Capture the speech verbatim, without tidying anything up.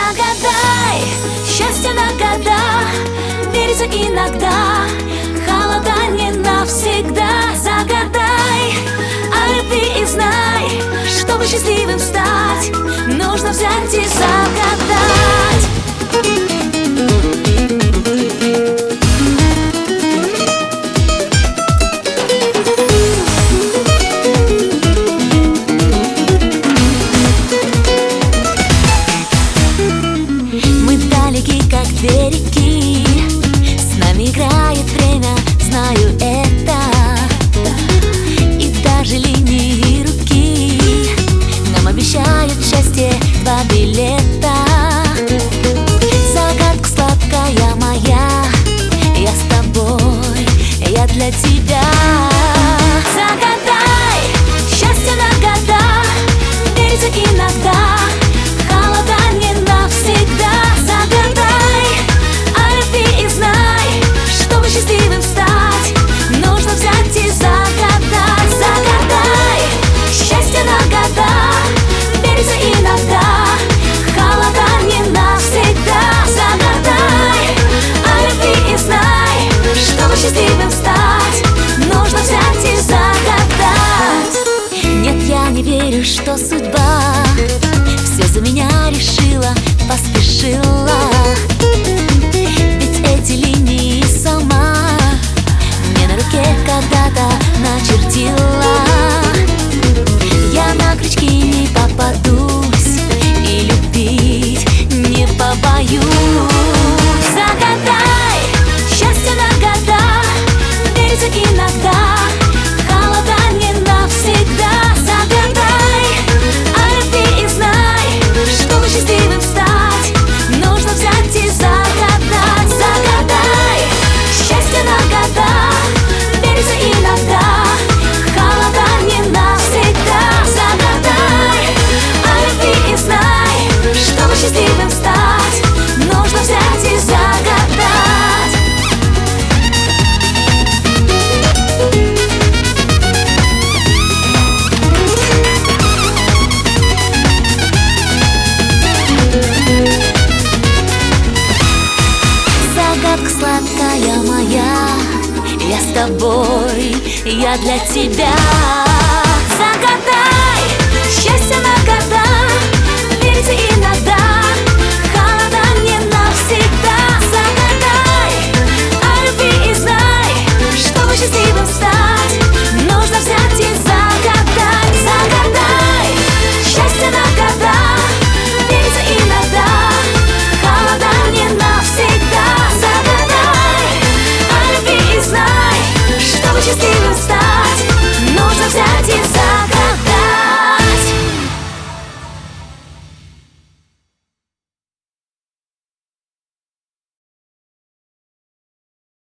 Загадай счастье на года, верится иногда, холода не навсегда. Загадай о любви и знай, чтобы счастливым стать, нужно взять и загадать. Как две реки, с нами играет время, знаю это. И даже линии руки нам обещают счастье два билета. Загадка сладкая моя, я с тобой, я для тебя. Загадай счастье на года, верится иногда, холода не навсегда. Счастливым стать, нужно взять и загадать. Загадай счастье на года, верится иногда, холода не навсегда. Загадай о любви и знай, чтобы счастливым стать, нужно взять и загадать. Нет, я не верю, что судьба все за меня решила, поспешила. Ведь эти линии сама мне на руке когда-то начертила. Я на крючки не попадусь и любить не побоюсь. Загадай счастье на года, верится иногда, холода не навсегда. Загадай о любви и знай, чтобы счастливым стать, нужно взять и загадать. Загадай счастье на года, верится иногда, холода не навсегда. Загадай о любви и знай, чтобы счастливым стать, нужно взять и загадать. Загадка сладкая моя, я с тобой, я для тебя.